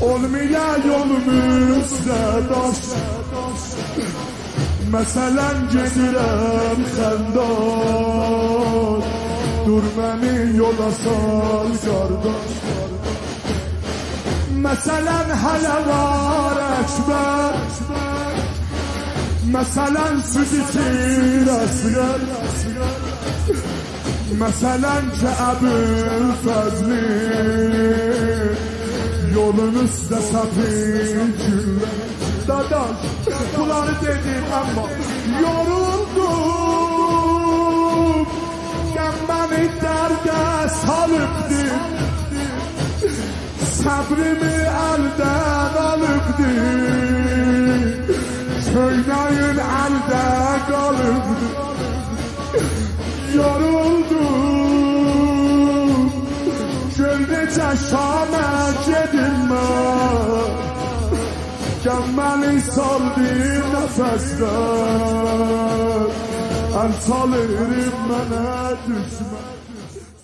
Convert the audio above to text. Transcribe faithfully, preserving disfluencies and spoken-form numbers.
olmayan yolumuzda daş. Məsələn gedirəm xəndan, dur məni yola sal qardaş. Məsələn hələ var əkbər, məsələn süd içir əsgər, məsələn ki Əbülfəzli yolun üstə səfir güller. Dadaş, bunları dedim ama yoruldum, sen beni derde salıptı, sabrımı elden alıptı, köyneğin elde kalıptı. Yoruldum, gölgece Şam'a gedim ben, Gəmməli saldım nəfəslər, əl salırım mənə düşmən.